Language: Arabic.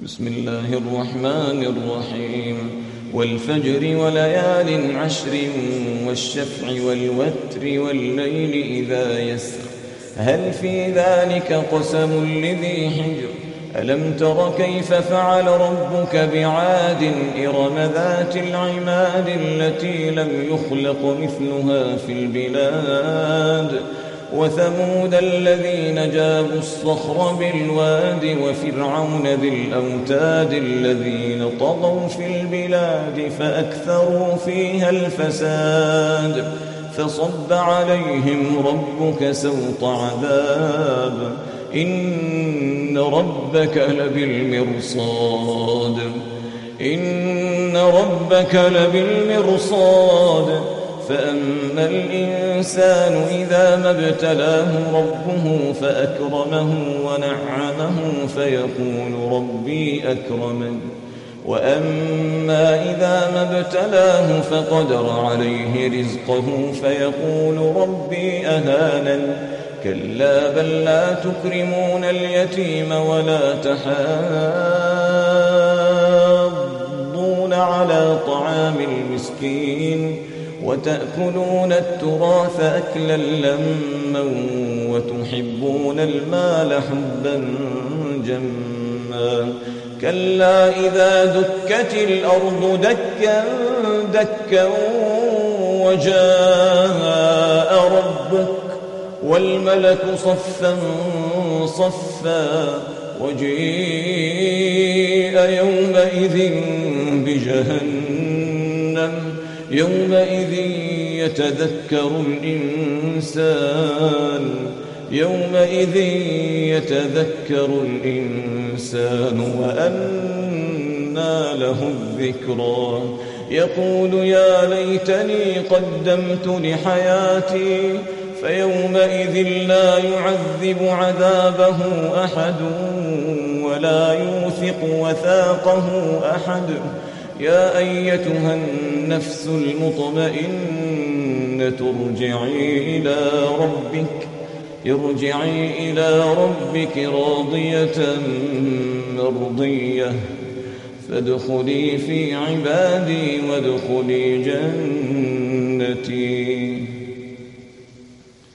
بسم الله الرحمن الرحيم والفجر وليال عشر والشفع والوتر والليل إذا يسر هل في ذلك قسم لذي حجر ألم تر كيف فعل ربك بعاد إرم ذات العماد التي لم يخلق مثلها في البلاد وثمود الذين جابوا الصخر بالواد وفرعون ذي الأوتاد الذين طغوا في البلاد فأكثروا فيها الفساد فصب عليهم ربك سوط عذاب إن ربك لبالمرصاد فأما الإنسان إذا ما ابتلاه ربه فأكرمه ونعمه فيقول ربي أكرمن وأما إذا ما ابتلاه فقدر عليه رزقه فيقول ربي أهانن كلا بل لا تكرمون اليتيم ولا تحاضون على طعام المسكين وتأكلون التراث أكلا لما وتحبون المال حبا جما كلا إذا دكت الأرض دكا دكا وجاء ربك والملك صفا صفا وجيء يومئذ بجهنم يومئذ يتذكر الإنسان وأنى له الذكرى يقول يا ليتني قدمت لحياتي فيومئذ لا يعذب عذابه أحد ولا يوثق وثاقه أحد يا أيتها النفس المطمئنة ارجعي إلى ربك راضية مرضية فادخلي في عبادي وادخلي جنتي.